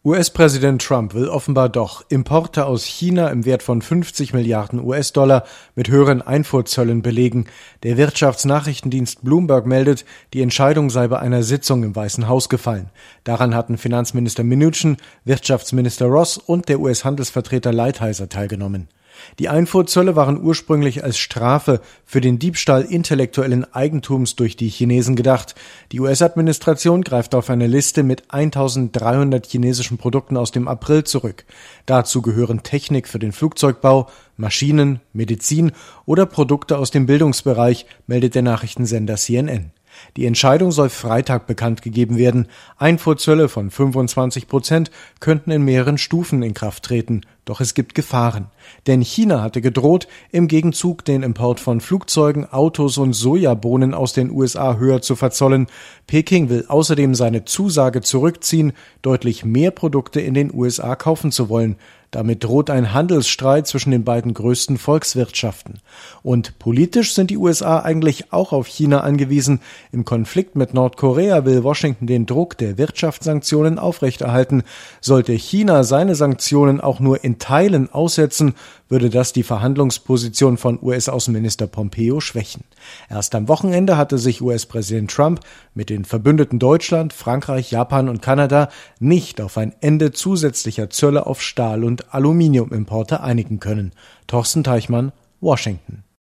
US-Präsident Trump will offenbar doch Importe aus China im Wert von 50 Milliarden US-Dollar mit höheren Einfuhrzöllen belegen. Der Wirtschaftsnachrichtendienst Bloomberg meldet, die Entscheidung sei bei einer Sitzung im Weißen Haus gefallen. Daran hatten Finanzminister Mnuchin, Wirtschaftsminister Ross und der US-Handelsvertreter Lighthizer teilgenommen. Die Einfuhrzölle waren ursprünglich als Strafe für den Diebstahl intellektuellen Eigentums durch die Chinesen gedacht. Die US-Administration greift auf eine Liste mit 1300 chinesischen Produkten aus dem April zurück. Dazu gehören Technik für den Flugzeugbau, Maschinen, Medizin oder Produkte aus dem Bildungsbereich, meldet der Nachrichtensender CNN. Die Entscheidung soll Freitag bekannt gegeben werden. Einfuhrzölle von 25% könnten in mehreren Stufen in Kraft treten. Doch es gibt Gefahren. Denn China hatte gedroht, im Gegenzug den Import von Flugzeugen, Autos und Sojabohnen aus den USA höher zu verzollen. Peking will außerdem seine Zusage zurückziehen, deutlich mehr Produkte in den USA kaufen zu wollen. Damit droht ein Handelsstreit zwischen den beiden größten Volkswirtschaften. Und politisch sind die USA eigentlich auch auf China angewiesen. Im Konflikt mit Nordkorea will Washington den Druck der Wirtschaftssanktionen aufrechterhalten. Sollte China seine Sanktionen auch nur in Teilen aussetzen, würde das die Verhandlungsposition von US-Außenminister Pompeo schwächen. Erst am Wochenende hatte sich US-Präsident Trump mit den Verbündeten Deutschland, Frankreich, Japan und Kanada nicht auf ein Ende zusätzlicher Zölle auf Stahl- und Aluminiumimporte einigen können. Torsten Teichmann, Washington.